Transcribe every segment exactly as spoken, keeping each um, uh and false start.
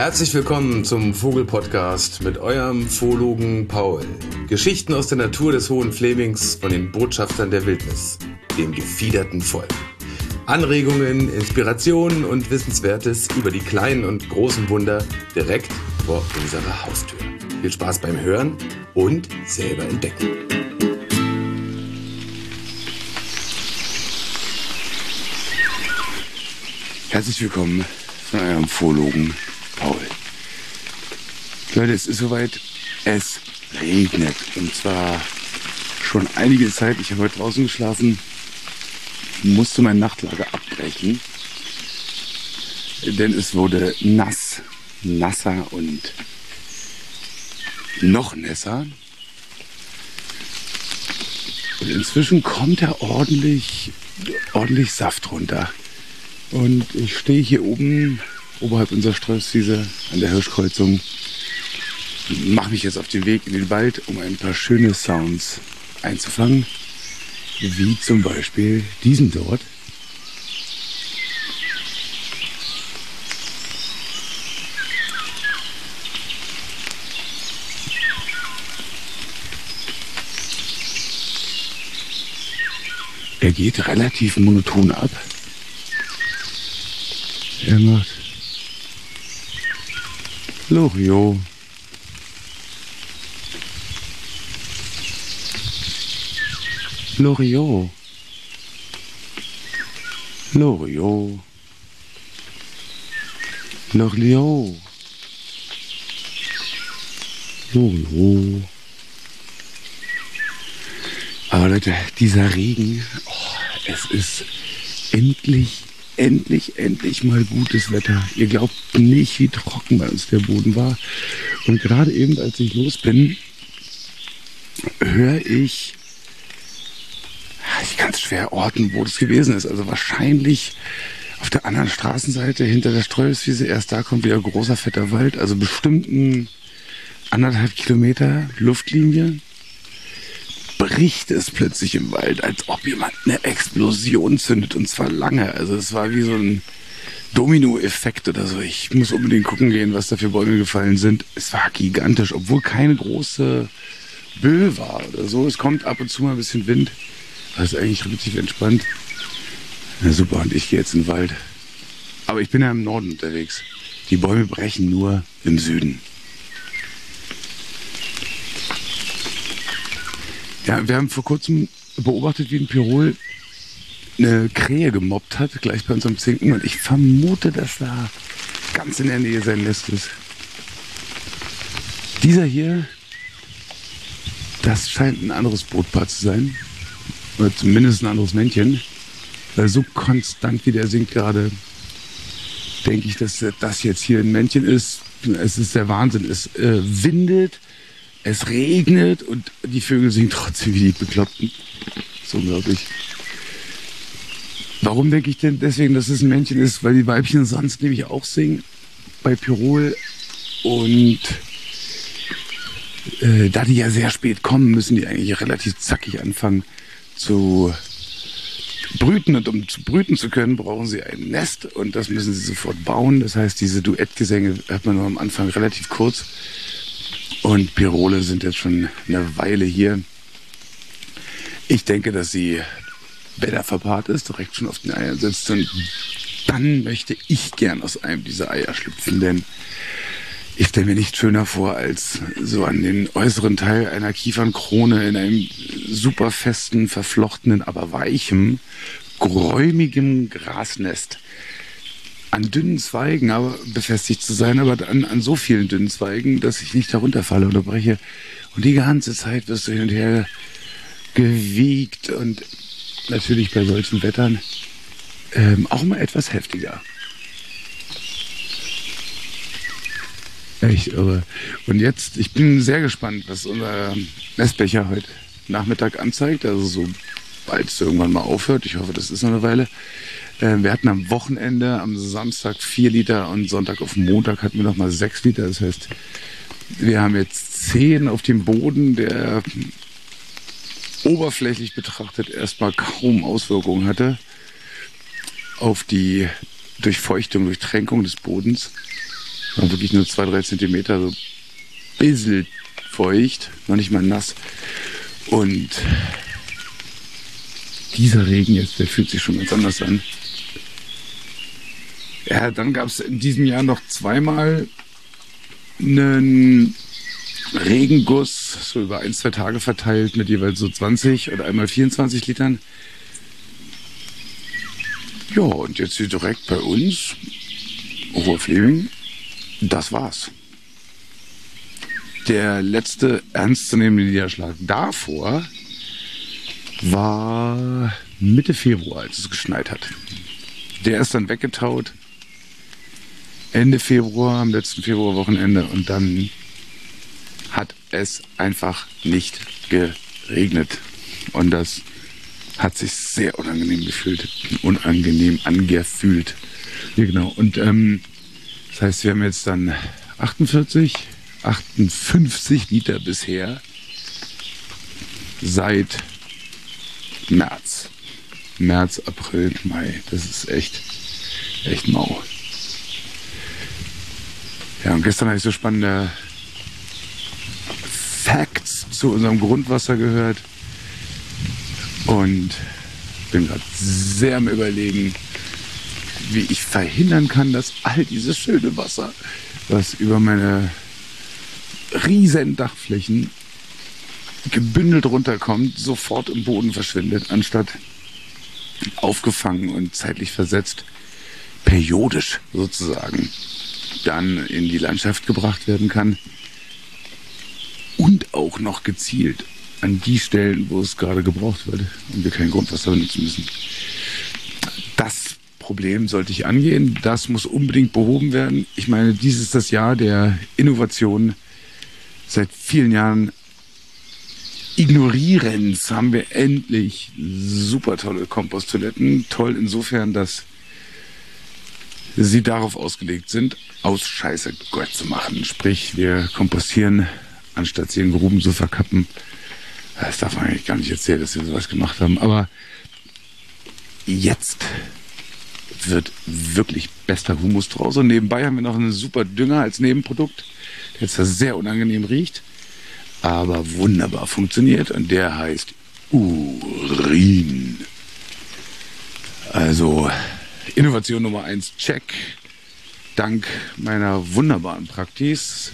Herzlich willkommen zum Vogel-Podcast mit eurem Zoologen Paul. Geschichten aus der Natur des Hohen Flemings von den Botschaftern der Wildnis, dem gefiederten Volk. Anregungen, Inspirationen und Wissenswertes über die kleinen und großen Wunder direkt vor unserer Haustür. Viel Spaß beim Hören und selber entdecken. Herzlich willkommen von eurem Zoologen Paul. Leute, es ist soweit, es regnet und zwar schon einige Zeit. Ich habe heute draußen geschlafen, musste mein Nachtlager abbrechen, denn es wurde nass, nasser und noch nässer. Und inzwischen kommt da ordentlich, ordentlich Saft runter. Und ich stehe hier oben, oberhalb unserer Streußwiese an der Hirschkreuzung, mache mich jetzt auf den Weg in den Wald, um ein paar schöne Sounds einzufangen, wie zum Beispiel diesen dort. Er geht relativ monoton ab. Er macht Loriot. Loriot. Loriot. Loriot. Loriot. Aber Leute, dieser Regen, oh, es ist endlich Endlich, endlich mal gutes Wetter. Ihr glaubt nicht, wie trocken bei uns der Boden war. Und gerade eben, als ich los bin, höre ich, ich kann es schwer orten, wo das gewesen ist. Also wahrscheinlich auf der anderen Straßenseite hinter der Streußwiese. Erst da kommt wieder großer, fetter Wald. Also bestimmt ein anderthalb Kilometer Luftlinie. Bricht es plötzlich im Wald, als ob jemand eine Explosion zündet, und zwar lange. Also es war wie so ein Domino-Effekt oder so. Ich muss unbedingt gucken gehen, was da für Bäume gefallen sind. Es war gigantisch, obwohl keine große Böe war oder so. Es kommt ab und zu mal ein bisschen Wind. Das ist eigentlich relativ entspannt. Na super, und ich gehe jetzt in den Wald. Aber ich bin ja im Norden unterwegs. Die Bäume brechen nur im Süden. Ja, wir haben vor kurzem beobachtet, wie ein Pirol eine Krähe gemobbt hat, gleich bei uns am Zinken. Und ich vermute, dass da ganz in der Nähe sein Nest ist. Dieser hier, das scheint ein anderes Brutpaar zu sein. Oder zumindest ein anderes Männchen. Weil so konstant wie der singt gerade, denke ich, dass das jetzt hier ein Männchen ist. Es ist der Wahnsinn. Es äh, windet. Es regnet und die Vögel singen trotzdem wie die Bekloppten. So unglaublich. Warum denke ich denn deswegen, dass es ein Männchen ist? Weil die Weibchen sonst nämlich auch singen bei Pirol. Und äh, da die ja sehr spät kommen, müssen die eigentlich relativ zackig anfangen zu brüten. Und um zu brüten zu können, brauchen sie ein Nest. Und das müssen sie sofort bauen. Das heißt, diese Duettgesänge hat man nur am Anfang relativ kurz. Und Pirole sind jetzt schon eine Weile hier. Ich denke, dass sie besser verpaart ist, direkt schon auf den Eiern sitzt. Und dann möchte ich gern aus einem dieser Eier schlüpfen, denn ich stelle mir nichts schöner vor, als so an den äußeren Teil einer Kiefernkrone in einem super festen, verflochtenen, aber weichem, geräumigem Grasnest an dünnen Zweigen aber befestigt zu sein, aber an, an so vielen dünnen Zweigen, dass ich nicht darunter falle oder breche. Und die ganze Zeit wirst du hin und her gewiegt und natürlich bei solchen Wettern ähm, auch mal etwas heftiger. Echt irre. Und jetzt, ich bin sehr gespannt, was unser Nestbecher heute Nachmittag anzeigt, also sobald es irgendwann mal aufhört. Ich hoffe, das ist noch eine Weile. Wir hatten am Wochenende, am Samstag vier Liter und Sonntag auf Montag hatten wir nochmal sechs Liter. Das heißt, wir haben jetzt zehn auf dem Boden, der oberflächlich betrachtet erstmal kaum Auswirkungen hatte auf die Durchfeuchtung, Durchtränkung des Bodens. War wirklich nur zwei, drei Zentimeter, so ein bisschen feucht, noch nicht mal nass. Und dieser Regen jetzt, der fühlt sich schon ganz anders an. Ja, dann gab es in diesem Jahr noch zweimal einen Regenguss, so über ein, zwei Tage verteilt mit jeweils so zwanzig oder einmal vierundzwanzig Litern. Ja, und jetzt hier direkt bei uns, Oberfleming, das war's. Der letzte ernstzunehmende Niederschlag davor war Mitte Februar, als es geschneit hat. Der ist dann weggetaut. Ende Februar, am letzten Februarwochenende, und dann hat es einfach nicht geregnet. Und das hat sich sehr unangenehm gefühlt, unangenehm angefühlt. Ja, genau. Und ähm, das heißt, wir haben jetzt dann achtundvierzig, achtundfünfzig Liter bisher seit März. März, April, Mai. Das ist echt, echt mau. Ja, und gestern habe ich so spannende Facts zu unserem Grundwasser gehört und bin gerade sehr am Überlegen, wie ich verhindern kann, dass all dieses schöne Wasser, was über meine riesen Dachflächen gebündelt runterkommt, sofort im Boden verschwindet, anstatt aufgefangen und zeitlich versetzt, periodisch sozusagen, dann in die Landschaft gebracht werden kann und auch noch gezielt an die Stellen, wo es gerade gebraucht wird und wir kein Grundwasser benutzen müssen. Das Problem sollte ich angehen, das muss unbedingt behoben werden. Ich meine, dies ist das Jahr der Innovation. Seit vielen Jahren Ignorierens haben wir endlich super tolle Komposttoiletten. Toll insofern, dass sie darauf ausgelegt sind, aus Scheiße Gold zu machen. Sprich, wir kompostieren, anstatt sie in Gruben zu verkappen. Das darf man eigentlich gar nicht erzählen, dass wir sowas gemacht haben. Aber jetzt wird wirklich bester Humus draus. Und nebenbei haben wir noch einen super Dünger als Nebenprodukt, der jetzt sehr unangenehm riecht, aber wunderbar funktioniert. Und der heißt Urin. Also Innovation Nummer eins, check. Dank meiner wunderbaren Praxis.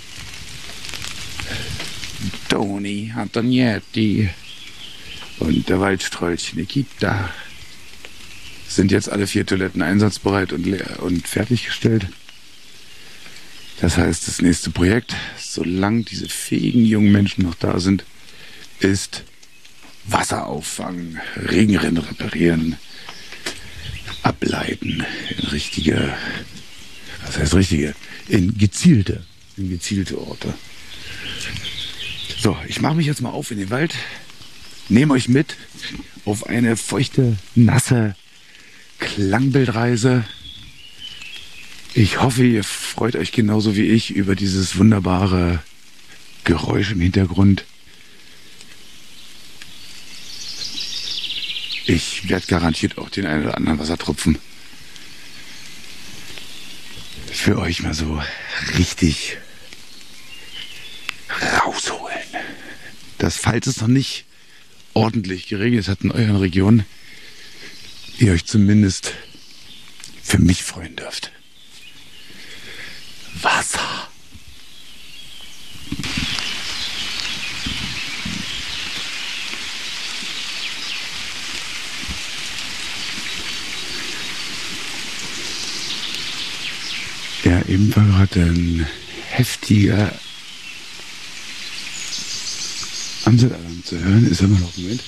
Toni Antonietti und der Waldstrolch Nikita sind jetzt alle vier Toiletten einsatzbereit und leer und fertiggestellt. Das heißt, das nächste Projekt, solange diese fähigen jungen Menschen noch da sind, ist Wasser auffangen, Regenrinnen reparieren, ableiten in richtige, was heißt richtige, in gezielte, in gezielte Orte. So, ich mache mich jetzt mal auf in den Wald, nehme euch mit auf eine feuchte, nasse Klangbildreise. Ich hoffe, ihr freut euch genauso wie ich über dieses wunderbare Geräusch im Hintergrund. Ich werde garantiert auch den einen oder anderen Wassertropfen für euch mal so richtig rausholen. Dass, falls es noch nicht ordentlich geregnet hat in euren Regionen, ihr euch zumindest für mich freuen dürft. Wasser. Ja, eben war gerade ein heftiger Amselalarm zu hören. Ist immer noch ein Moment.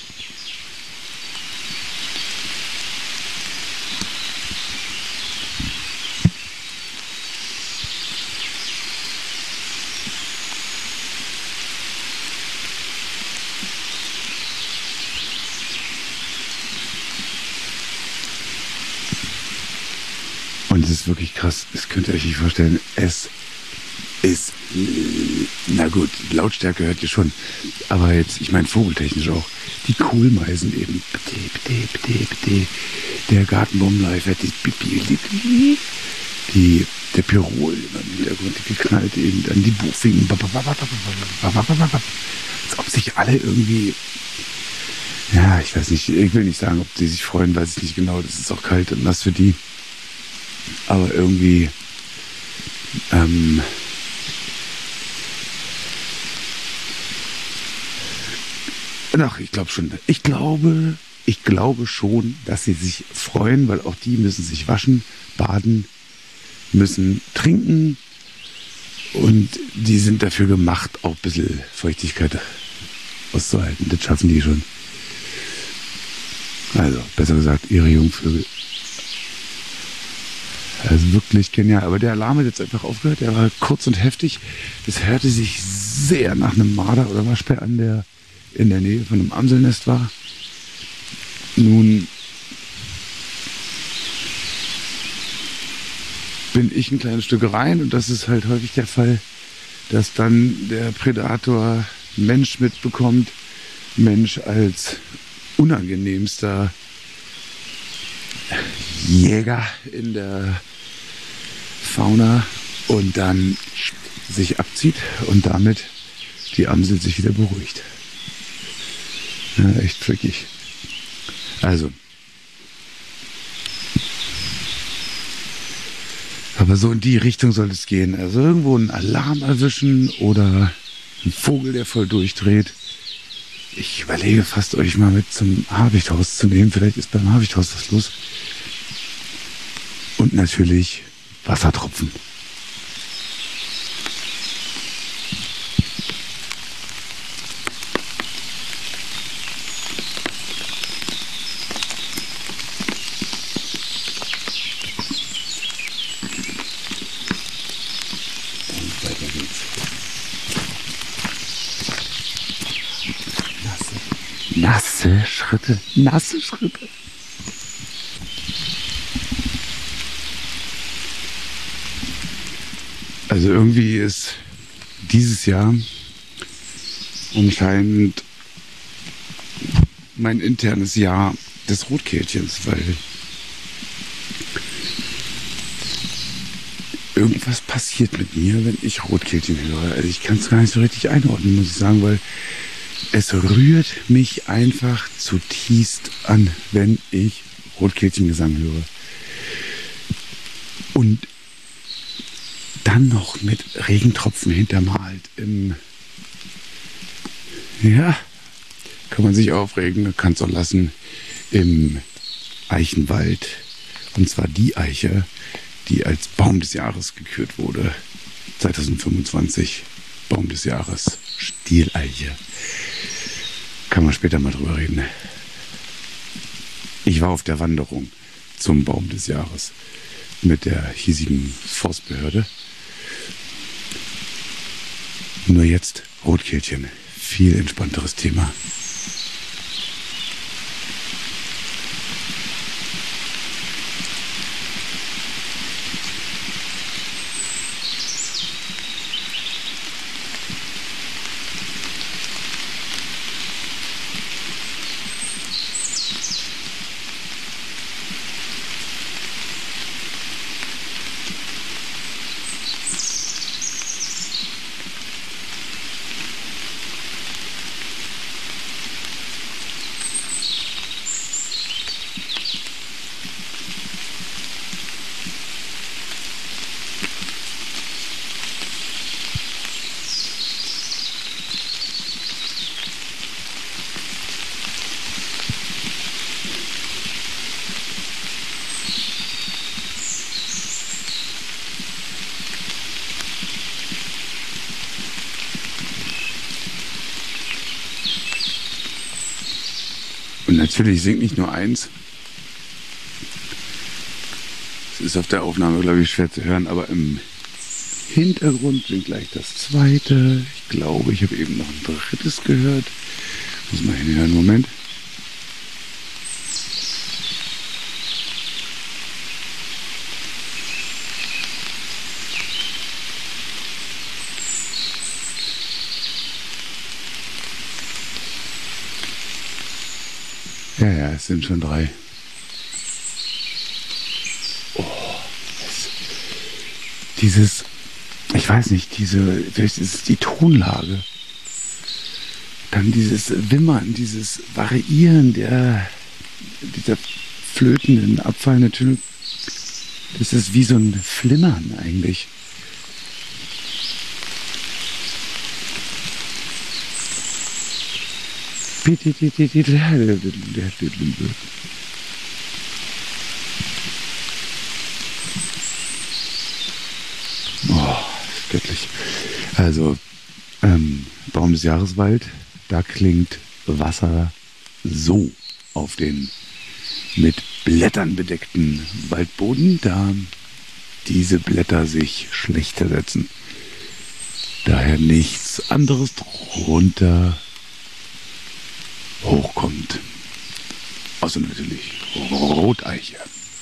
Und es ist wirklich krass, das könnt ihr euch nicht vorstellen. Es ist, na gut, Lautstärke hört ihr schon, aber jetzt, ich meine vogeltechnisch auch, die Kohlmeisen eben, bitte, bitte, bitte, bitte, der Gartenbaumläufer, die, die der Pirol im Hintergrund geknallt eben an die Buchfingen. Als ob sich alle irgendwie, ja, ich weiß nicht, ich will nicht sagen, ob die sich freuen, weiß ich nicht genau, das ist auch kalt und nass für die. Aber irgendwie, ähm, ach, ich glaube schon, ich glaube, ich glaube schon, dass sie sich freuen, weil auch die müssen sich waschen, baden, müssen trinken und die sind dafür gemacht, auch ein bisschen Feuchtigkeit auszuhalten. Das schaffen die schon. Also, besser gesagt, ihre Jungvögel. Also wirklich genial. Aber der Alarm hat jetzt einfach aufgehört. Der war kurz und heftig. Das hörte sich sehr nach einem Marder oder Waschbär an, der in der Nähe von einem Amselnest war. Nun bin ich ein kleines Stück rein und das ist halt häufig der Fall, dass dann der Predator Mensch mitbekommt, Mensch als unangenehmster Jäger in der Fauna und dann sich abzieht und damit die Amsel sich wieder beruhigt. Ja, echt trickig. Also, aber so in die Richtung soll es gehen. Also irgendwo einen Alarm erwischen oder einen Vogel, der voll durchdreht. Ich überlege fast, euch mal mit zum Habichthaus zu nehmen. Vielleicht ist beim Habichthaus was los. Und natürlich Wassertropfen. Nasse Schritte, nasse Schritte. Also irgendwie ist dieses Jahr anscheinend mein internes Jahr des Rotkehlchens, weil irgendwas passiert mit mir, wenn ich Rotkehlchen höre. Also ich kann es gar nicht so richtig einordnen, muss ich sagen, weil es rührt mich einfach zutiefst an, wenn ich Rotkehlchengesang höre. Und dann noch mit Regentropfen hintermalt im, ja, kann man sich aufregen, kann es auch lassen, im Eichenwald. Und zwar die Eiche, die als Baum des Jahres gekürt wurde. zwanzig fünfundzwanzig, Baum des Jahres, Stieleiche. Kann man später mal drüber reden. Ich war auf der Wanderung zum Baum des Jahres mit der hiesigen Forstbehörde. Nur jetzt Rotkehlchen. Viel entspannteres Thema. Und natürlich singt nicht nur eins. Es ist auf der Aufnahme, glaube ich, schwer zu hören, aber im Hintergrund singt gleich das zweite. Ich glaube, ich habe eben noch ein drittes gehört. Muss mal hinhören, Moment. Ja, ja, es sind schon drei. Oh, es dieses, ich weiß nicht, diese, vielleicht ist es die Tonlage. Dann dieses Wimmern, dieses Variieren der, dieser flötenden, abfallenden Töne. Das ist wie so ein Flimmern eigentlich. Oh, göttlich. Also, ähm, Baum des Jahreswald, da klingt Wasser so auf den mit Blättern bedeckten Waldboden, da diese Blätter sich schlecht zersetzen. Daher nichts anderes drunter hochkommt. Außer natürlich Roteiche.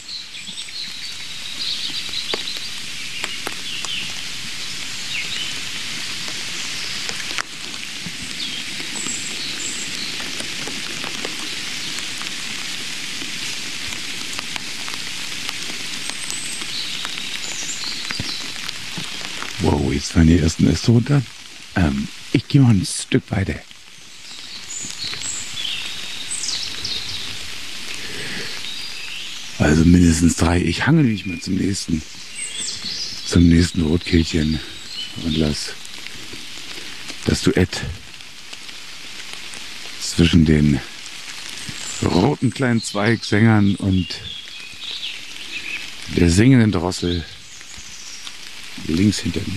Wow, jetzt fallen die ersten Äste runter. Ähm, ich gehe mal ein Stück weiter. Also mindestens drei. Ich hangel mich mal zum nächsten, zum nächsten Rotkehlchen und lass das Duett zwischen den roten kleinen Zweigsängern und der singenden Drossel links hinter mir.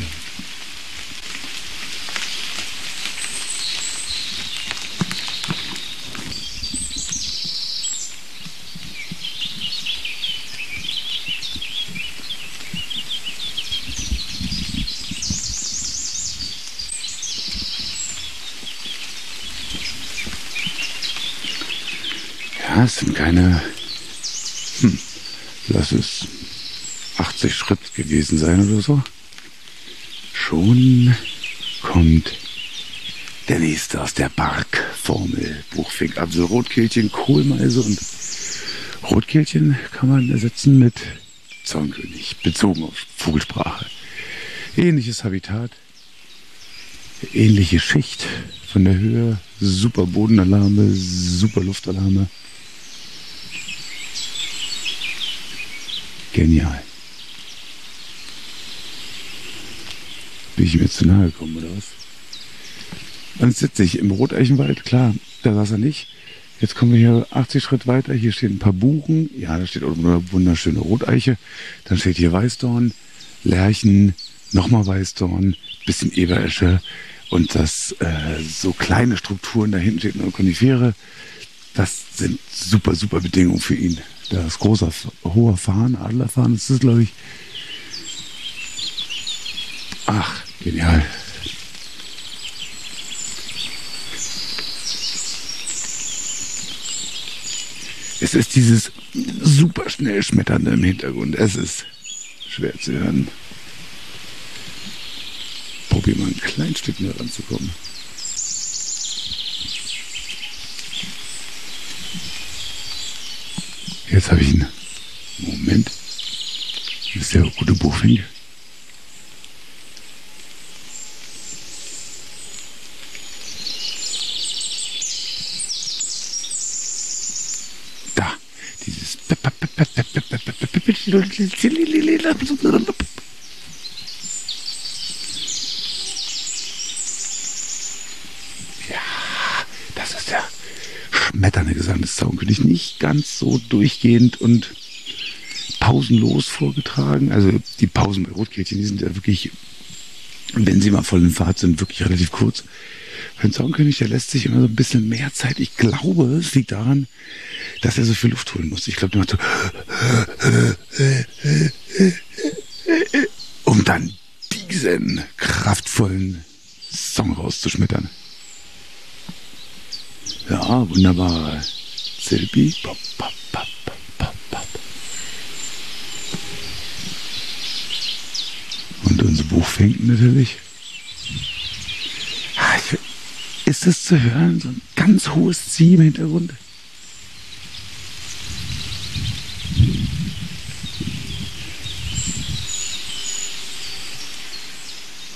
Ja, es sind keine, hm, lass es achtzig Schritt gewesen sein oder so. Schon kommt der nächste aus der Barkformel. Buchfink, also Rotkehlchen, Kohlmeise und Rotkehlchen kann man ersetzen mit Zaunkönig, bezogen auf Vogelsprache. Ähnliches Habitat, ähnliche Schicht von der Höhe, super Bodenalarme, super Luftalarme. Genial. Bin ich mir zu nahe gekommen, oder was? Dann sitze ich im Roteichenwald, klar, da saß er nicht. Jetzt kommen wir hier achtzig Schritt weiter, hier stehen ein paar Buchen, ja, da steht auch eine wunderschöne Roteiche, dann steht hier Weißdorn, Lärchen, nochmal Weißdorn, bisschen Eberesche und das, äh, so kleine Strukturen, da hinten steht eine Konifere, das sind super, super Bedingungen für ihn. Da ist großer, hoher Farn, Adlerfarn, das ist, glaube ich, ach, genial. Es ist dieses super schnell Schmetternde im Hintergrund. Es ist schwer zu hören. Probier mal ein kleines Stück näher ranzukommen. Jetzt habe ich einen Moment. Das ist der gute Buchfink. Da, dieses ja, das ist der schmetternde Gesang des Zaunkönigs. Nicht ganz so durchgehend und pausenlos vorgetragen. Also die Pausen bei Rotkehlchen, die sind ja wirklich, wenn sie mal voll in Fahrt sind, wirklich relativ kurz. Für den Zaunkönig, der lässt sich immer so ein bisschen mehr Zeit. Ich glaube, es liegt daran, dass er so viel Luft holen muss. Ich glaube, der macht so, um dann diesen kraftvollen Song rauszuschmettern. Ja, wunderbar. Zilpi. Pop, pop, pop, pop, pop. Und unser Buchfink natürlich. Ist es zu hören? So ein ganz hohes Zieh im Hintergrund.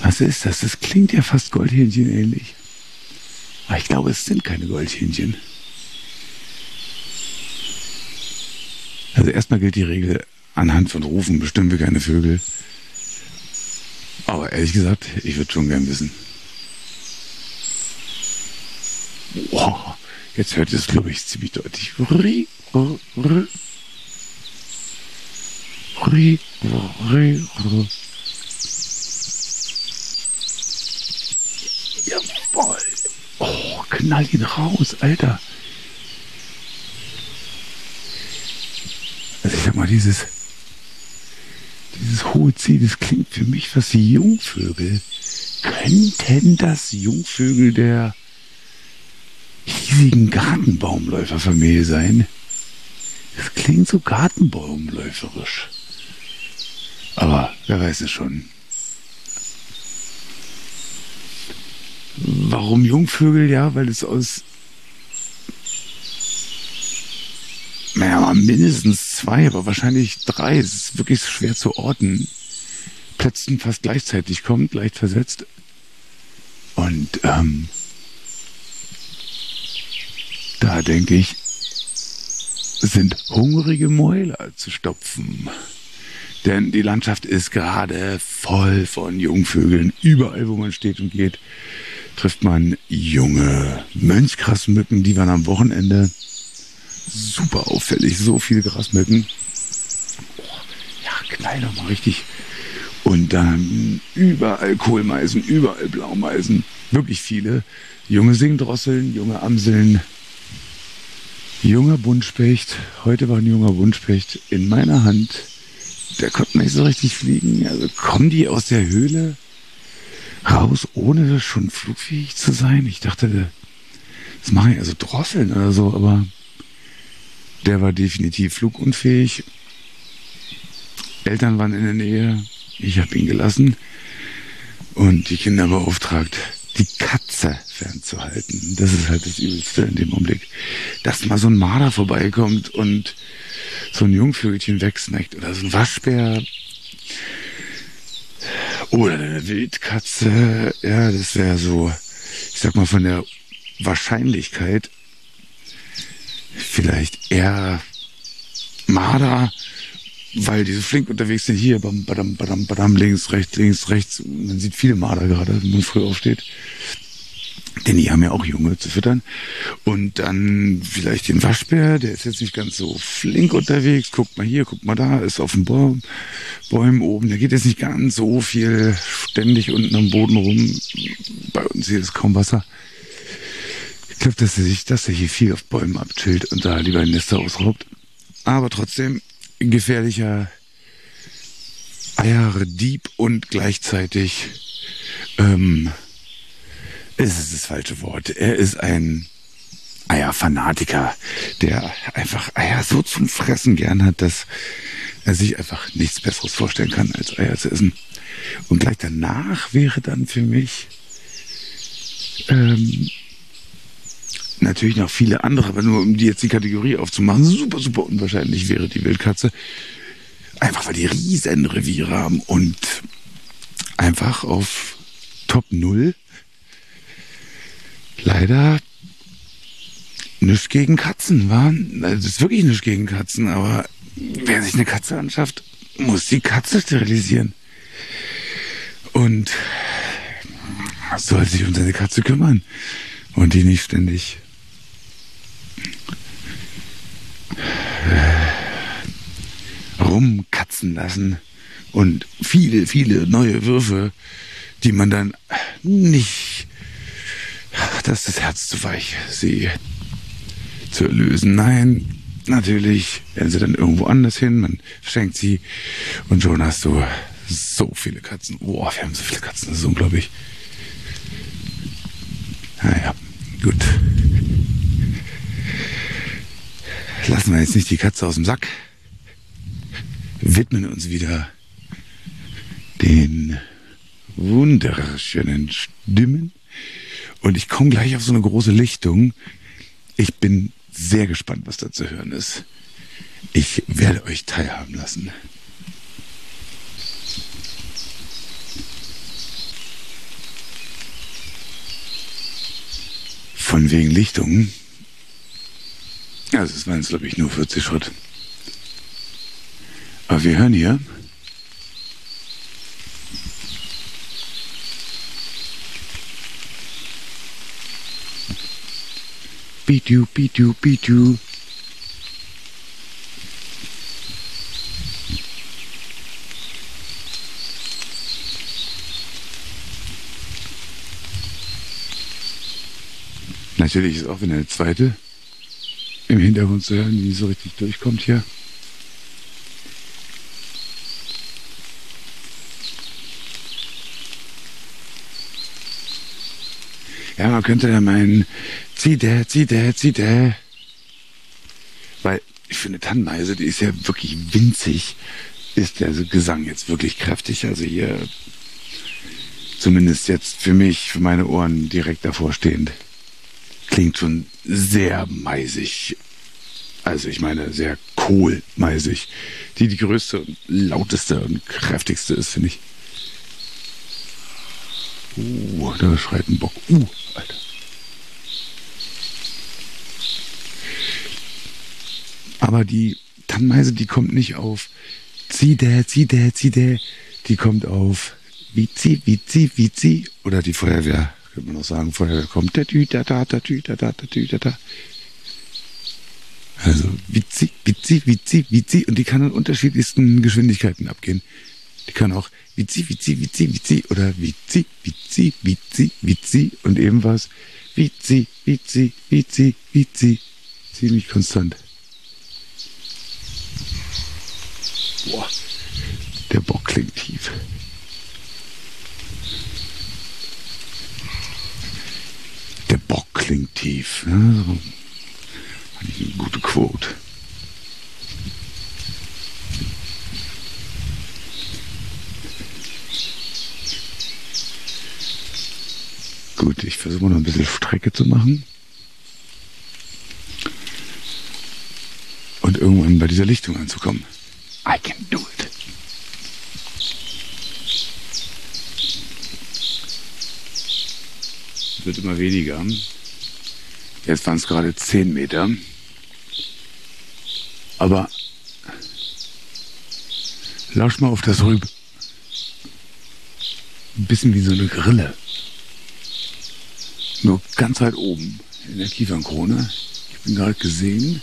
Was ist das? Das klingt ja fast Goldhähnchen ähnlich. Aber ich glaube, es sind keine Goldhähnchen. Also erstmal gilt die Regel, anhand von Rufen bestimmen wir keine Vögel. Aber ehrlich gesagt, ich würde schon gern wissen. Wow, jetzt hört ihr es, glaube ich, ziemlich deutlich. Ri, ri, ri, ri, ri. Jawohl. Oh, knall ihn raus, Alter. Also ich sag mal, dieses, dieses hohe Ziel, das klingt für mich fast wie Jungvögel. Könnten das Jungvögel der riesigen Gartenbaumläuferfamilie sein? Das klingt so gartenbaumläuferisch. Aber wer weiß es schon. Warum Jungvögel? Ja, weil es aus naja, mindestens zwei, aber wahrscheinlich drei. Es ist wirklich schwer zu orten. Plätzen fast gleichzeitig kommt, leicht versetzt. Und ähm, da denke ich, sind hungrige Mäuler zu stopfen. Denn die Landschaft ist gerade voll von Jungvögeln. Überall, wo man steht und geht, trifft man junge Mönchgrasmücken. Die waren am Wochenende super auffällig. So viele Grasmücken. Oh, ja, knall doch mal richtig. Und dann überall Kohlmeisen, überall Blaumeisen. Wirklich viele. Junge Singdrosseln, junge Amseln. Junger Buntspecht. Heute war ein junger Buntspecht in meiner Hand. Der konnte nicht so richtig fliegen. Also kommen die aus der Höhle raus, ohne schon flugfähig zu sein? Ich dachte, das machen ja also Drosseln oder so, aber der war definitiv flugunfähig. Eltern waren in der Nähe. Ich habe ihn gelassen und die Kinder beauftragt, die Katze fernzuhalten. Das ist halt das Übelste in dem Augenblick. Dass mal so ein Marder vorbeikommt und so ein Jungvögelchen wegsnackt oder so ein Waschbär oder eine Wildkatze. Ja, das wäre so, ich sag mal, von der Wahrscheinlichkeit vielleicht eher Marder, weil die so flink unterwegs sind. Hier, bam, badam, badam, badam, links, rechts, links, rechts. Man sieht viele Marder gerade, wenn man früh aufsteht. Denn die haben ja auch Junge zu füttern. Und dann vielleicht den Waschbär, der ist jetzt nicht ganz so flink unterwegs. Guckt mal hier, guckt mal da, ist auf dem Baum, Bäumen oben. Der geht jetzt nicht ganz so viel ständig unten am Boden rum. Bei uns hier ist kaum Wasser. Ich glaube, dass er sich, dass er hier viel auf Bäumen abchillt und da lieber ein Nester ausraubt. Aber trotzdem gefährlicher Eierdieb und gleichzeitig ähm, ist es das falsche Wort. Er ist ein Eierfanatiker, der einfach Eier so zum Fressen gern hat, dass er sich einfach nichts Besseres vorstellen kann, als Eier zu essen. Und gleich danach wäre dann für mich ähm, natürlich noch viele andere, aber nur um die jetzt die Kategorie aufzumachen, super, super unwahrscheinlich wäre die Wildkatze. Einfach weil die riesen Reviere haben und einfach auf Top null leider nichts gegen Katzen waren. Also es ist wirklich nichts gegen Katzen, aber wer sich eine Katze anschafft, muss die Katze sterilisieren. Und soll sich um seine Katze kümmern und die nicht ständig rumkatzen lassen und viele, viele neue Würfe, die man dann nicht, das ist das Herz zu weich, sie zu erlösen. Nein, natürlich werden sie dann irgendwo anders hin, man verschenkt sie und schon hast du so viele Katzen. Boah, wir haben so viele Katzen, das ist unglaublich. Naja, gut. Lassen wir jetzt nicht die Katze aus dem Sack. Widmen uns wieder den wunderschönen Stimmen. Und ich komme gleich auf so eine große Lichtung. Ich bin sehr gespannt, was da zu hören ist. Ich werde euch teilhaben lassen. Von wegen Lichtungen. Also es waren jetzt, glaube ich, nur vierzig Schritt. Aber wir hören hier Bitu, bitu, bitu. Natürlich ist auch wieder eine zweite im Hintergrund zu hören, die so richtig durchkommt hier. Ja, man könnte ja meinen, zieh der, zieh der, zieh der. Weil ich finde, Tannenmeise, die ist ja wirklich winzig, ist der Gesang jetzt wirklich kräftig. Also hier, zumindest jetzt für mich, für meine Ohren direkt davor stehend, klingt schon sehr meisig. Also ich meine, sehr kohlmeisig. Die die größte und lauteste und kräftigste ist, finde ich. Uh, da schreit ein Bock. Uh, Alter. Aber die Tannenmeise, die kommt nicht auf zieh der, zieh der, zieh der. Die kommt auf Vizi, Vizi, Vizi. Oder die Feuerwehr, könnte man noch sagen, Feuerwehr kommt der Tü, da, da, da, Tü, da, da, da, Tü, da, da. Also Vizi, Vizi, Vizi, Vizi. Und die kann in unterschiedlichsten Geschwindigkeiten abgehen. Die kann auch Vizi, Vizi, Vizi, Vizi oder Vizi, Vizi, Vizi, Vizi und eben was Vizi, Vizi, Vizi, Vizi. Ziemlich konstant. Boah, der Bock klingt tief. Der Bock klingt tief. Ja, so. Eigentlich eine gute Quote. Gut, ich versuche noch ein bisschen Strecke zu machen. Und irgendwann bei dieser Lichtung anzukommen. I can do it. Es wird immer weniger. Jetzt waren es gerade zehn Meter. Aber lausch mal auf das Rüb. Ein bisschen wie so eine Grille. Nur ganz weit oben in der Kiefernkrone. Ich bin gerade gesehen.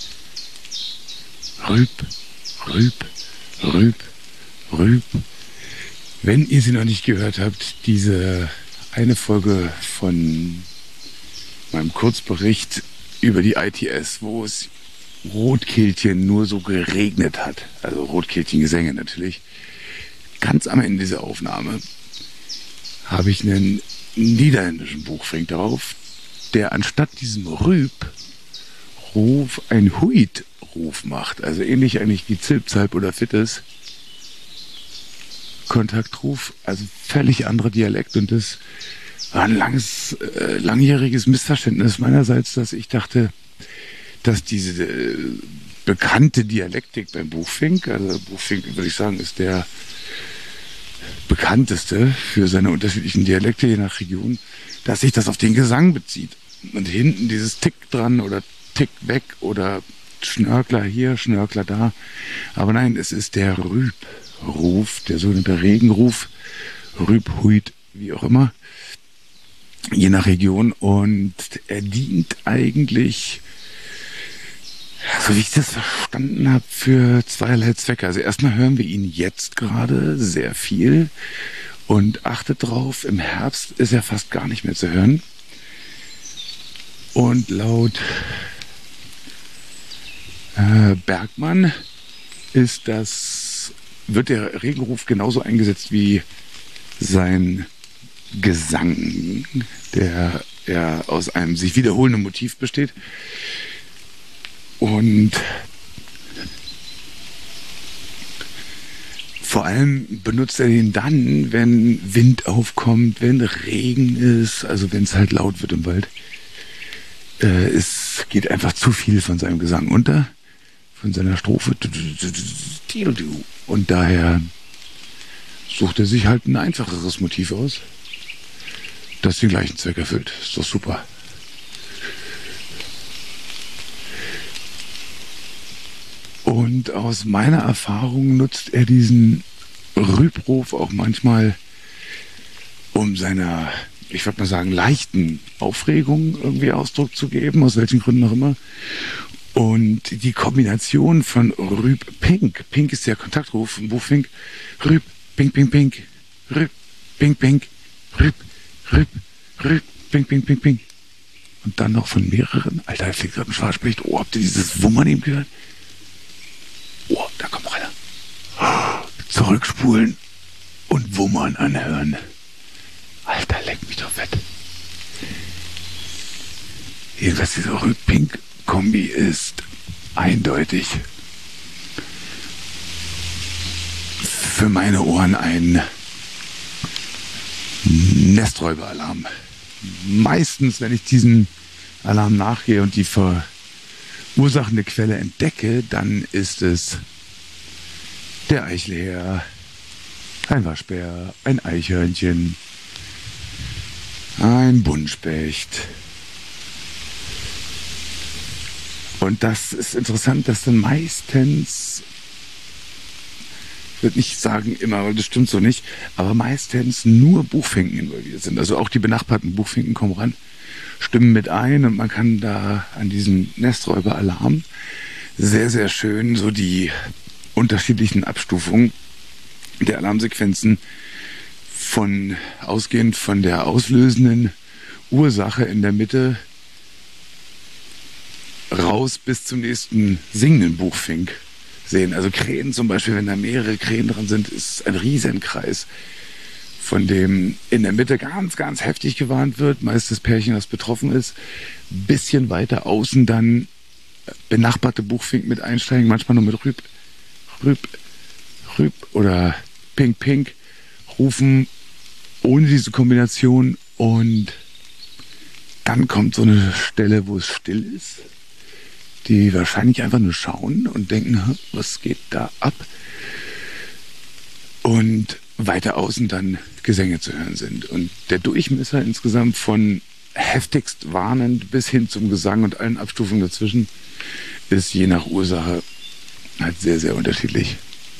Rüb, Rüb, Rüb, Rüb. Wenn ihr sie noch nicht gehört habt, diese eine Folge von meinem Kurzbericht über die I T S, wo es Rotkehlchen nur so geregnet hat, also Rotkehlchen-Gesänge natürlich, ganz am Ende dieser Aufnahme habe ich einen niederländischen Buchfink drauf, der anstatt diesem Rüb-Ruf ein Huit-Ruf macht. Also ähnlich eigentlich wie Zilp, Zalp oder Fittes. Kontaktruf, also völlig anderer Dialekt. Und das war ein langes, äh, langjähriges Missverständnis meinerseits, dass ich dachte, dass diese äh, bekannte Dialektik beim Buchfink, also Buchfink, würde ich sagen, ist der bekannteste für seine unterschiedlichen Dialekte je nach Region, dass sich das auf den Gesang bezieht. Und hinten dieses Tick dran oder Tick weg oder Schnörkler hier, Schnörkler da. Aber nein, es ist der Rüb-Ruf, der sogenannte Regenruf, Rüb, Huit, wie auch immer, je nach Region. Und er dient eigentlich, so wie ich das verstanden habe, für zweierlei Zwecke. Also erstmal hören wir ihn jetzt gerade sehr viel und achtet drauf, im Herbst ist er fast gar nicht mehr zu hören. Und laut äh, Bergmann ist das, wird der Regenruf genauso eingesetzt wie sein Gesang, der ja aus einem sich wiederholenden Motiv besteht. Und vor allem benutzt er den dann, wenn Wind aufkommt, wenn Regen ist, also wenn es halt laut wird im Wald. Äh, es geht einfach zu viel von seinem Gesang unter, von seiner Strophe. Und daher sucht er sich halt ein einfacheres Motiv aus, das den gleichen Zweck erfüllt. Ist doch super. Und aus meiner Erfahrung nutzt er diesen Rübruf auch manchmal, um seiner, ich würde mal sagen, leichten Aufregung irgendwie Ausdruck zu geben, aus welchen Gründen auch immer. Und die Kombination von Rüb, Pink, Pink ist der Kontaktruf von Buchfink, Rüb, Pink, Pink, Pink, Rüb, Pink, Pink, Rüb, Rüb, Rüb, Pink, Pink, Pink, Pink. Und dann noch von mehreren. Alter, er fliegt gerade ein Schwarzspecht. Oh, habt ihr dieses Wummern eben gehört? Oh, da kommt noch einer. Zurückspulen und Wummern anhören. Alter, leck mich doch fett. Jedenfalls diese Rüb-Pink-Kombi ist eindeutig für meine Ohren ein Nesträuberalarm. Meistens, wenn ich diesen Alarm nachgehe und die verursachende Quelle entdecke, dann ist es der Eichleher, ein Waschbär, ein Eichhörnchen, ein Buntspecht. Und das ist interessant, dass dann meistens, ich würde nicht sagen immer, weil das stimmt so nicht, aber meistens nur Buchfinken involviert sind. Also auch die benachbarten Buchfinken kommen ran, stimmen mit ein und man kann da an diesem Nesträuberalarm sehr, sehr schön so die unterschiedlichen Abstufungen der Alarmsequenzen von, ausgehend von der auslösenden Ursache in der Mitte raus bis zum nächsten singenden Buchfink sehen. Also Krähen zum Beispiel, wenn da mehrere Krähen dran sind, ist ein Riesenkreis, von dem in der Mitte ganz, ganz heftig gewarnt wird, meist das Pärchen, das betroffen ist, bisschen weiter außen dann benachbarte Buchfinken mit einsteigen, manchmal nur mit Rüb, Rüb, Rüb oder Pink, Pink rufen, ohne diese Kombination, und dann kommt so eine Stelle, wo es still ist, die wahrscheinlich einfach nur schauen und denken, was geht da ab? Und weiter außen dann Gesänge zu hören sind. Und der Durchmesser insgesamt von heftigst warnend bis hin zum Gesang und allen Abstufungen dazwischen ist je nach Ursache halt sehr, sehr unterschiedlich.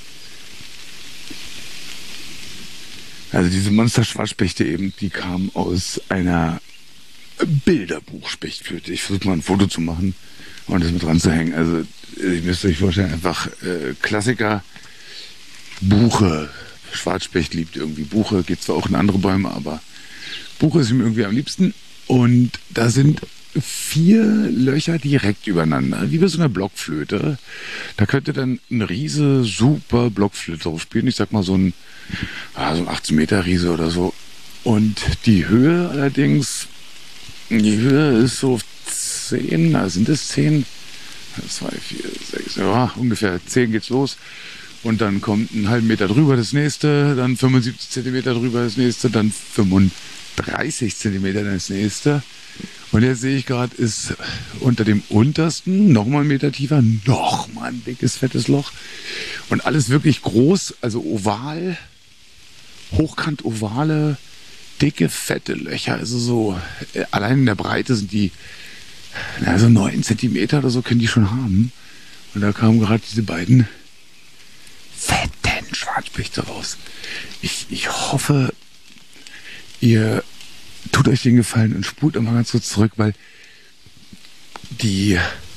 Also diese Monster-Schwarzspechte eben, die kamen aus einer Bilderbuchspechtflöte. Ich versuche mal ein Foto zu machen und das mit dran zu hängen. Also ihr müsst euch vorstellen, einfach äh, Klassiker. Buche. Schwarzspecht liebt irgendwie Buche. Geht zwar auch in andere Bäume, aber Buche ist ihm irgendwie am liebsten. Und da sind vier Löcher direkt übereinander, wie bei so einer Blockflöte. Da könnte dann ein Riese super Blockflöte drauf spielen. Ich sag mal so ein, ah, so ein achtzehn Meter Riese oder so. Und die Höhe allerdings, die Höhe ist so zehn, also sind es zehn? zwei, vier, sechs, ja, ungefähr zehn geht's los. Und dann kommt einen halben Meter drüber das nächste, dann fünfundsiebzig Zentimeter drüber das nächste, dann fünfunddreißig Zentimeter das nächste. Und jetzt sehe ich gerade, ist unter dem untersten nochmal einen Meter tiefer, nochmal ein dickes, fettes Loch. Und alles wirklich groß, also oval, hochkant ovale, dicke, fette Löcher. Also so, äh, allein in der Breite sind die, also neun Zentimeter oder so können die schon haben. Und da kamen gerade diese beiden fetten Schwarzspechte raus. Ich, ich hoffe, ihr tut euch den Gefallen und spult einmal ganz kurz zurück, weil die,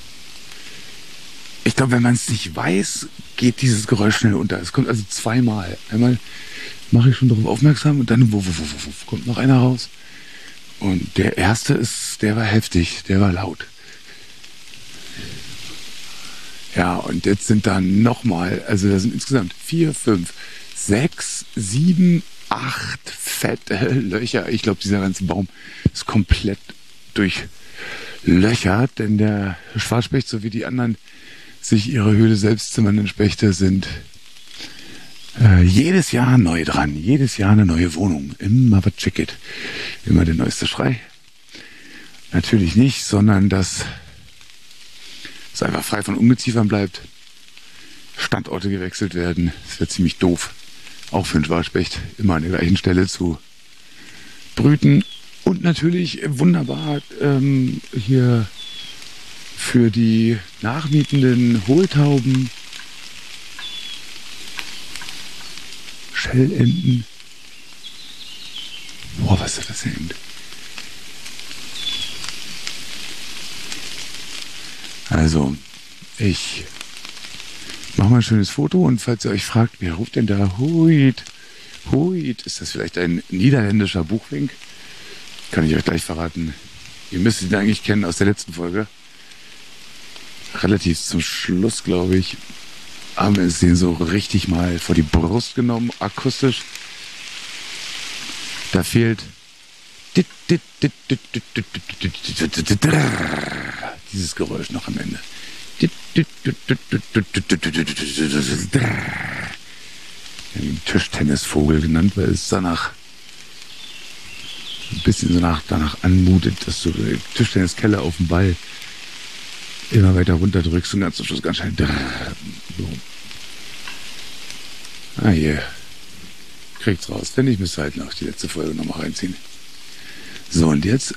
ich glaube, wenn man es nicht weiß, geht dieses Geräusch schnell unter. Es kommt also zweimal. Einmal mache ich schon darauf aufmerksam und dann wuff, wuff, wuff, wuff, kommt noch einer raus. Und der erste ist, der war heftig, der war laut. Ja, und jetzt sind da nochmal, also da sind insgesamt vier, fünf, sechs, sieben, acht fette Löcher. Ich glaube, dieser ganze Baum ist komplett durchlöchert, denn der Schwarzspecht sowie die anderen sich ihre Höhle selbst zimmernden Spechte sind äh, jedes Jahr neu dran. Jedes Jahr eine neue Wohnung. Immer was Schicket. Immer der neueste Schrei. Natürlich nicht, sondern dass es einfach frei von Ungeziefern bleibt. Standorte gewechselt werden. Das wäre ziemlich doof. Auch für einen Schwarzspecht immer an der gleichen Stelle zu brüten. Und natürlich wunderbar ähm, hier für die nachmietenden Hohltauben Scellenten. Boah, was ist das denn? Also, ich mache mal ein schönes Foto und falls ihr euch fragt, wer ruft denn da? Huit, Huit, ist das vielleicht ein niederländischer Buchfink? Kann ich euch gleich verraten. Ihr müsst ihn eigentlich kennen aus der letzten Folge. Relativ zum Schluss, glaube ich, haben wir es den so richtig mal vor die Brust genommen, akustisch. Da fehlt dieses Geräusch noch am Ende. Ein Tischtennisvogel genannt, weil es danach ein bisschen so nach, danach anmutet, dass du die Tischtenniskelle auf dem Ball immer weiter runterdrückst und ganz zum Schluss ganz schnell. So. Ah, hier. Kriegt's raus. Wenn nicht, müsst ihr halt noch die letzte Folge nochmal reinziehen. So, und jetzt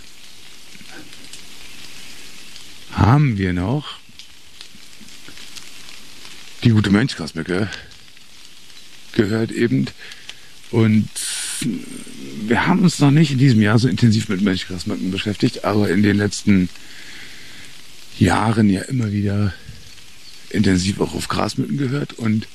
haben wir noch die gute Mönchgrasmücke gehört eben. Und wir haben uns noch nicht in diesem Jahr so intensiv mit Mönchgrasmücken beschäftigt, aber in den letzten Jahren ja immer wieder intensiv auch auf Grasmücken gehört. Und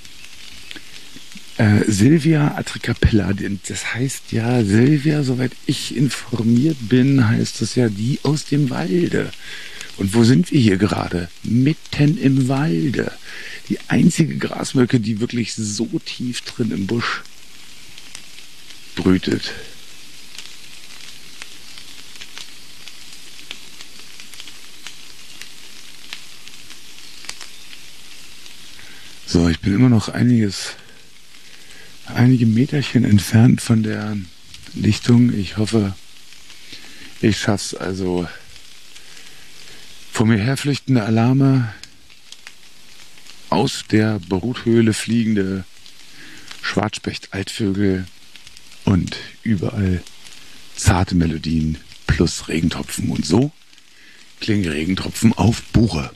äh, Silvia atricapella, das heißt ja, Silvia, soweit ich informiert bin, heißt das ja die aus dem Walde. Und wo sind wir hier gerade? Mitten im Walde. Die einzige Grasmücke, die wirklich so tief drin im Busch brütet. So, ich bin immer noch einiges, einige Meterchen entfernt von der Lichtung. Ich hoffe, ich schaff's. Also vor mir herflüchtende Alarme, aus der Bruthöhle fliegende Schwarzspecht-Altvögel und überall zarte Melodien plus Regentropfen. Und so klingen Regentropfen auf Buche.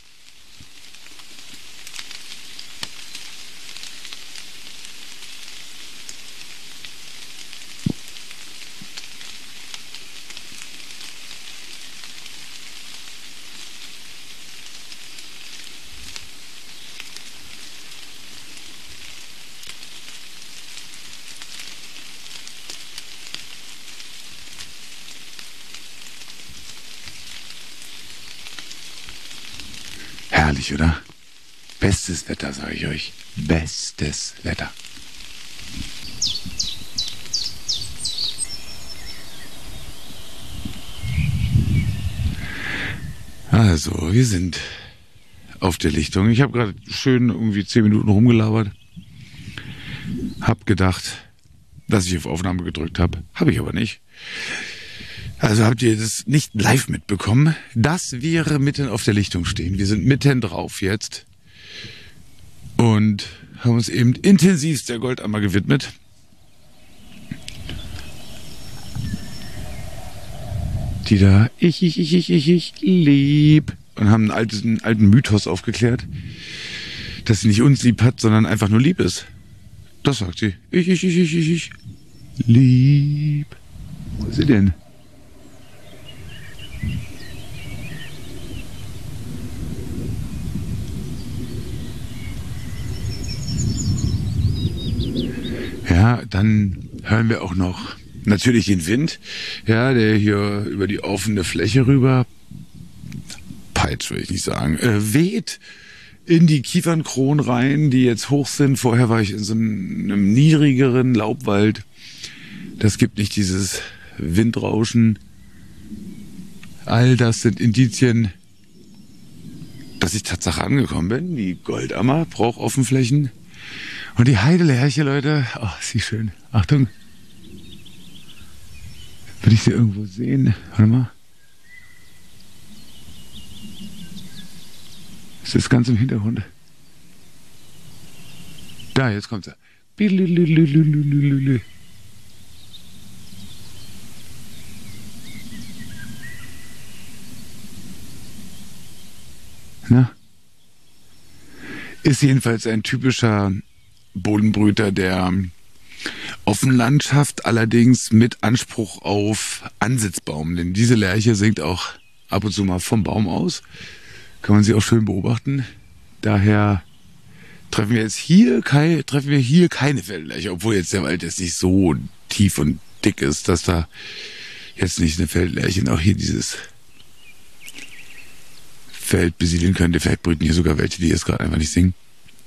Herrlich, oder? Bestes Wetter, sage ich euch. Bestes Wetter. Also, wir sind auf der Lichtung. Ich habe gerade schön irgendwie zehn Minuten rumgelabert. Hab gedacht, dass ich auf Aufnahme gedrückt habe. Habe ich aber nicht. Also habt ihr das nicht live mitbekommen, dass wir mitten auf der Lichtung stehen. Wir sind mitten drauf jetzt und haben uns eben intensivst der Goldammer gewidmet. Die da ich, ich, ich, ich, ich, ich lieb und haben einen alten, einen alten Mythos aufgeklärt, dass sie nicht uns lieb hat, sondern einfach nur lieb ist. Das sagt sie. Ich, ich, ich, ich, ich, ich lieb. Wo ist sie denn? Ja, dann hören wir auch noch natürlich den Wind, ja, der hier über die offene Fläche rüber peitscht, will ich nicht sagen, äh, weht in die Kiefernkronen rein, die jetzt hoch sind. Vorher war ich in so einem niedrigeren Laubwald. Das gibt nicht dieses Windrauschen. All das sind Indizien, dass ich Tatsache angekommen bin. Die Goldammer braucht Offenflächen. Und die Heidelerche, Leute, oh, ist sie schön. Achtung. Will ich sie irgendwo sehen? Warte mal. Ist das ganz im Hintergrund? Da, jetzt kommt sie. Na? Ist jedenfalls ein typischer Bodenbrüter der Offenlandschaft, allerdings mit Anspruch auf Ansitzbaum. Denn diese Lerche singt auch ab und zu mal vom Baum aus. Kann man sie auch schön beobachten. Daher treffen wir jetzt hier, kei, treffen wir hier keine Feldlerche, obwohl jetzt der Wald jetzt nicht so tief und dick ist, dass da jetzt nicht eine Feldlerche auch hier dieses Feld besiedeln könnte. Vielleicht brüten hier sogar welche, die jetzt gerade einfach nicht singen.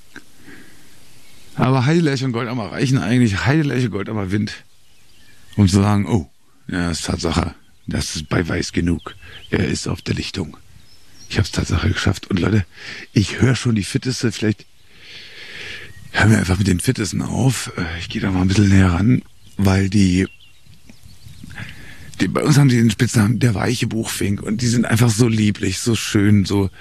Aber Heidelerche und Goldammer reichen eigentlich. Heidelerche, Goldammer, Wind, um zu sagen, oh, ja, das ist Tatsache. Das ist bei Weiß genug. Er ist auf der Lichtung. Ich habe es Tatsache geschafft. Und Leute, ich höre schon die Fitteste. Vielleicht hören wir einfach mit den Fittesten auf. Ich gehe da mal ein bisschen näher ran, weil die, die bei uns haben sie den Spitznamen der weiche Buchfink. Und die sind einfach so lieblich, so schön, so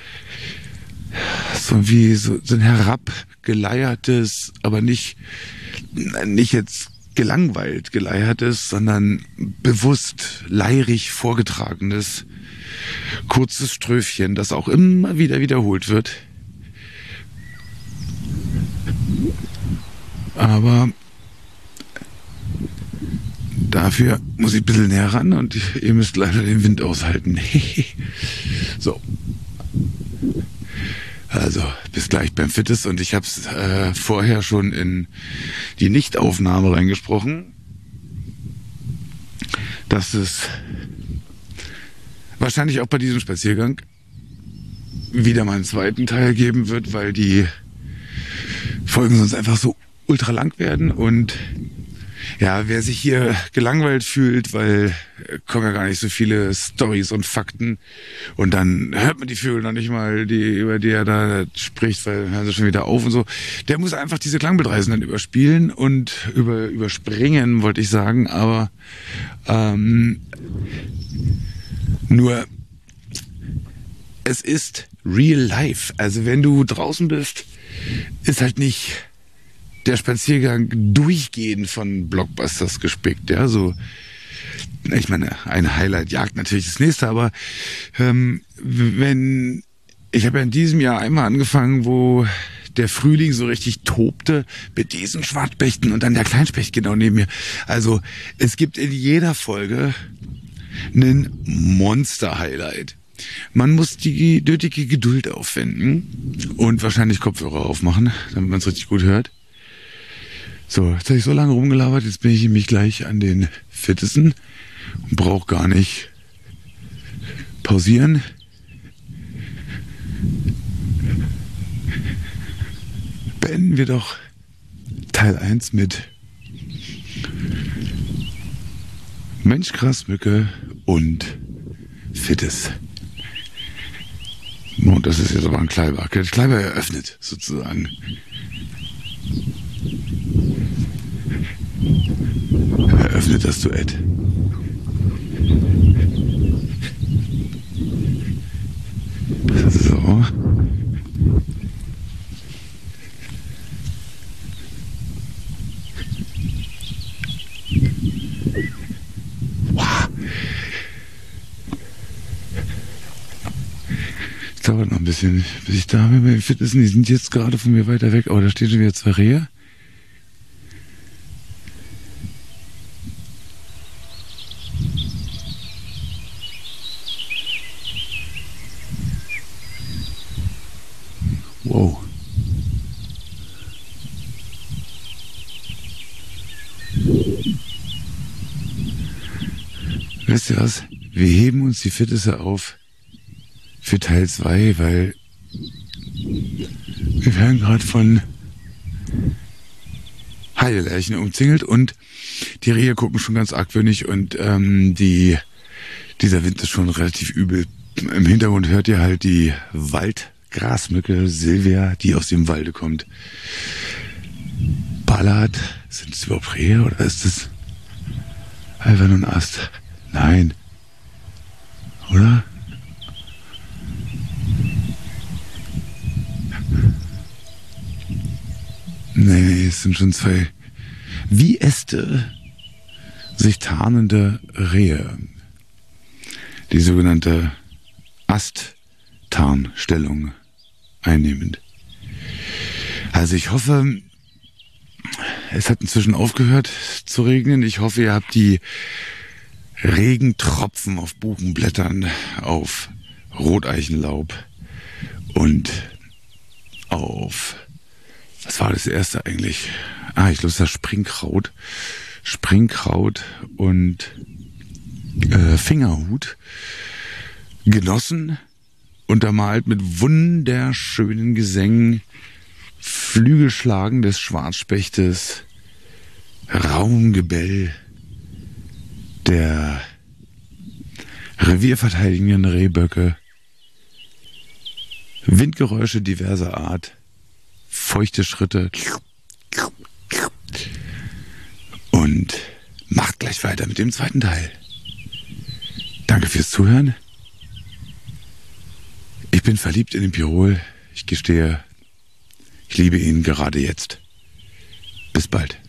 so wie so, so ein herabgeleiertes, aber nicht, nicht jetzt gelangweilt geleiertes, sondern bewusst leirig vorgetragenes, kurzes Strophen, das auch immer wieder wiederholt wird. Aber dafür muss ich ein bisschen näher ran und ihr müsst leider den Wind aushalten. So. Also, bis gleich beim Fittes. Und ich habe es äh, vorher schon in die Nichtaufnahme reingesprochen, dass es wahrscheinlich auch bei diesem Spaziergang wieder mal einen zweiten Teil geben wird, weil die Folgen sonst einfach so ultra lang werden. Und ja, wer sich hier gelangweilt fühlt, weil äh, kommen ja gar nicht so viele Storys und Fakten und dann hört man die Vögel noch nicht mal, die, über die er da spricht, weil hören sie schon wieder auf und so. Der muss einfach diese Klangbildreisen dann überspielen und über, überspringen, wollte ich sagen, aber ähm, nur es ist real life. Also wenn du draußen bist, ist halt nicht der Spaziergang durchgehend von Blockbusters gespickt, ja, so, ich meine, ein Highlight jagt natürlich das nächste, aber ähm, wenn, ich habe ja in diesem Jahr einmal angefangen, wo der Frühling so richtig tobte mit diesen Schwarzspechten und dann der Kleinspecht genau neben mir. Also es gibt in jeder Folge einen Monster-Highlight. Man muss die nötige Geduld aufwenden und wahrscheinlich Kopfhörer aufmachen, damit man es richtig gut hört. So, jetzt habe ich so lange rumgelabert, jetzt bin ich nämlich gleich an den Fittesten und brauche gar nicht pausieren. Beenden wir doch Teil eins mit Mensch, Grasmücke und Fittes. Und das ist jetzt aber ein Kleiber. Der Kleiber eröffnet sozusagen. Eröffnet das Duett. So. Wow. Es dauert noch ein bisschen, bis ich da bin bei den Fitnessen. Die sind jetzt gerade von mir weiter weg. Oh, da stehen schon wieder zwei Rehe. Wow. Wisst ihr was? Wir heben uns die Fittisse auf für Teil zwei, weil wir werden gerade von Heidelerchen umzingelt und die Rehe gucken schon ganz argwöhnig und ähm, die, dieser Wind ist schon relativ übel. Im Hintergrund hört ihr halt die Wald Grasmücke Silvia, die aus dem Walde kommt. Ballert. Sind es überhaupt Rehe oder ist es einfach nur ein Ast? Nein. Oder? Nee, nee, es sind schon zwei wie Äste sich tarnende Rehe. Die sogenannte Asttarnstellung einnehmend. Also ich hoffe, es hat inzwischen aufgehört zu regnen. Ich hoffe, ihr habt die Regentropfen auf Buchenblättern, auf Roteichenlaub und auf, was war das erste eigentlich? Ah, ich glaube, das Springkraut. Springkraut und äh, Fingerhut genossen, untermalt mit wunderschönen Gesängen, Flügelschlagen des Schwarzspechtes, Raumgebell der revierverteidigenden Rehböcke, Windgeräusche diverser Art, feuchte Schritte und macht gleich weiter mit dem zweiten Teil. Danke fürs Zuhören. Ich bin verliebt in den Pirol. Ich gestehe, ich liebe ihn gerade jetzt. Bis bald.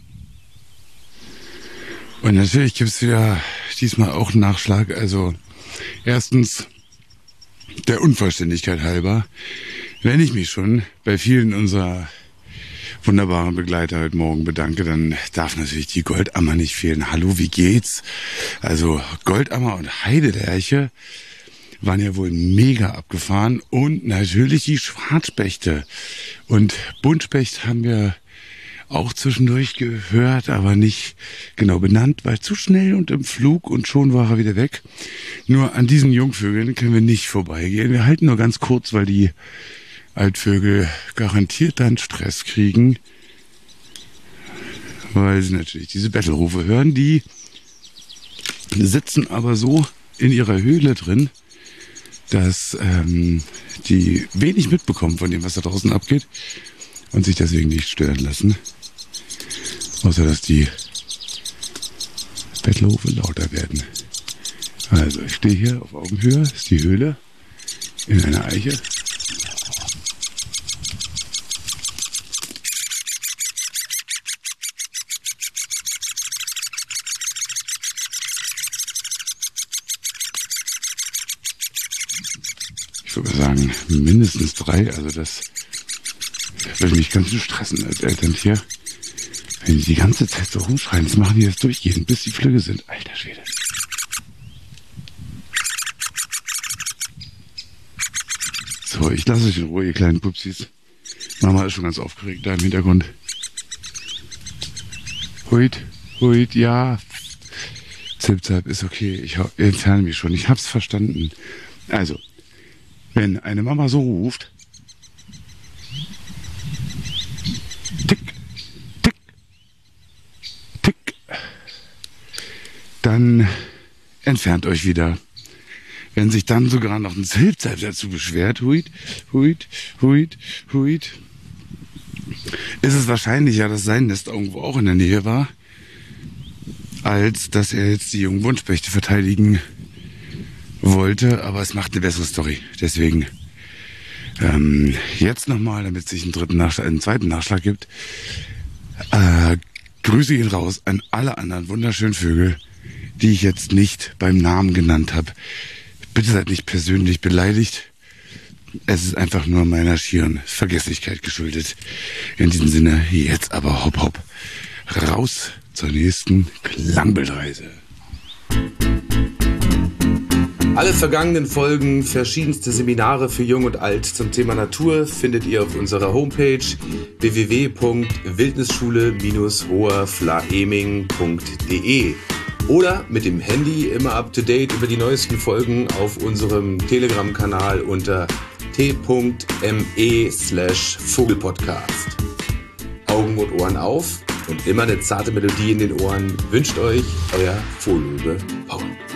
Und natürlich gibt es wieder diesmal auch einen Nachschlag. Also erstens, der Unvollständigkeit halber, wenn ich mich schon bei vielen unserer wunderbaren Begleiter heute Morgen bedanke, dann darf natürlich die Goldammer nicht fehlen. Hallo, wie geht's? Also Goldammer und Heidelerche waren ja wohl mega abgefahren und natürlich die Schwarzspechte. Und Buntspecht haben wir auch zwischendurch gehört, aber nicht genau benannt, weil zu schnell und im Flug und schon war er wieder weg. Nur an diesen Jungvögeln können wir nicht vorbeigehen. Wir halten nur ganz kurz, weil die Altvögel garantiert dann Stress kriegen, weil sie natürlich diese Bettelrufe hören. Die sitzen aber so in ihrer Höhle drin, dass ähm, die wenig mitbekommen von dem, was da draußen abgeht und sich deswegen nicht stören lassen. Außer, dass die Bettelrufe lauter werden. Also, ich stehe hier auf Augenhöhe, das ist die Höhle in einer Eiche. Ich würde sagen, mindestens drei, also das würde mich ganz schön stressen als Elterntier. Wenn die die ganze Zeit so rumschreien, das machen die das durchgehend, bis die Flügge sind. Alter Schwede. So, ich lasse euch in Ruhe, ihr kleinen Pupsis. Mama ist schon ganz aufgeregt da im Hintergrund. Huit, huit, ja. Zip-Zap ist okay, ich entferne mich schon, ich hab's verstanden. Also, wenn eine Mama so ruft, tick, tick, tick, dann entfernt euch wieder. Wenn sich dann sogar noch ein Zilpzalp dazu beschwert, huit, huit, huit, huit, ist es wahrscheinlicher, dass sein Nest irgendwo auch in der Nähe war, als dass er jetzt die jungen Buntspechte verteidigen wollte, aber es macht eine bessere Story. Deswegen ähm, jetzt nochmal, damit es sich einen dritten Nachschlag, einen zweiten Nachschlag gibt. Äh, Grüße gehen raus an alle anderen wunderschönen Vögel, die ich jetzt nicht beim Namen genannt habe. Bitte seid nicht persönlich beleidigt. Es ist einfach nur meiner schieren Vergesslichkeit geschuldet. In diesem Sinne, jetzt aber hopp hopp. Raus zur nächsten Klangbildreise. Alle vergangenen Folgen, verschiedenste Seminare für Jung und Alt zum Thema Natur findet ihr auf unserer Homepage w w w punkt wildnisschule Bindestrich hoherflaeming punkt de oder mit dem Handy immer up to date über die neuesten Folgen auf unserem Telegram-Kanal unter t.me slash Vogelpodcast. Augen und Ohren auf und immer eine zarte Melodie in den Ohren wünscht euch euer Fohllöwe Paul.